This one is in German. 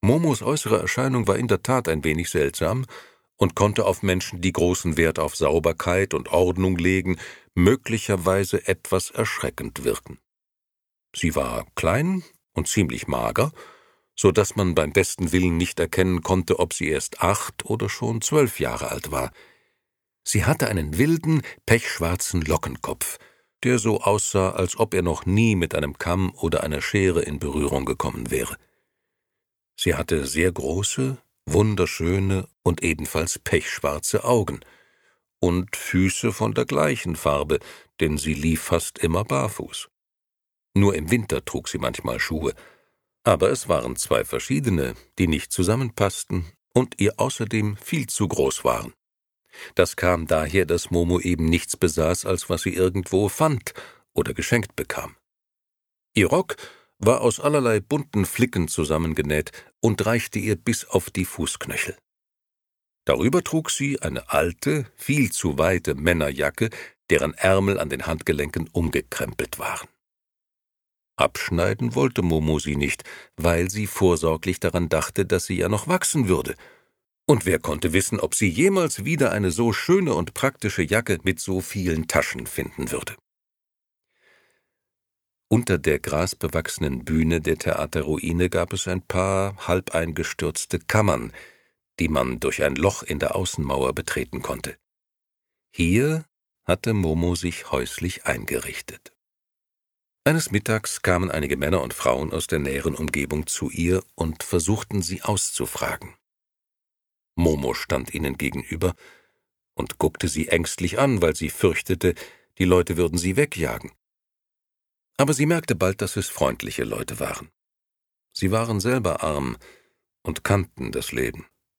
Momos äußere Erscheinung war in der Tat ein wenig seltsam und konnte auf Menschen, die großen Wert auf Sauberkeit und Ordnung legen, möglicherweise etwas erschreckend wirken. Sie war klein und ziemlich mager, so dass man beim besten Willen nicht erkennen konnte, ob sie erst 8 oder schon 12 Jahre alt war. Sie hatte einen wilden, pechschwarzen Lockenkopf, der so aussah, als ob er noch nie mit einem Kamm oder einer Schere in Berührung gekommen wäre. Sie hatte sehr große, wunderschöne und ebenfalls pechschwarze Augen und Füße von der gleichen Farbe, denn sie lief fast immer barfuß. Nur im Winter trug sie manchmal Schuhe, aber es waren 2 verschiedene, die nicht zusammenpassten und ihr außerdem viel zu groß waren. Das kam daher, dass Momo eben nichts besaß, als was sie irgendwo fand oder geschenkt bekam. Ihr Rock war aus allerlei bunten Flicken zusammengenäht und reichte ihr bis auf die Fußknöchel. Darüber trug sie eine alte, viel zu weite Männerjacke, deren Ärmel an den Handgelenken umgekrempelt waren. Abschneiden wollte Momo sie nicht, weil sie vorsorglich daran dachte, dass sie ja noch wachsen würde. Und wer konnte wissen, ob sie jemals wieder eine so schöne und praktische Jacke mit so vielen Taschen finden würde. Unter der grasbewachsenen Bühne der Theaterruine gab es ein paar halb eingestürzte Kammern, die man durch ein Loch in der Außenmauer betreten konnte. Hier hatte Momo sich häuslich eingerichtet. Eines Mittags kamen einige Männer und Frauen aus der näheren Umgebung zu ihr und versuchten sie auszufragen. Momo stand ihnen gegenüber und guckte sie ängstlich an, weil sie fürchtete, die Leute würden sie wegjagen. Aber sie merkte bald, dass es freundliche Leute waren. Sie waren selber arm und kannten das Leben.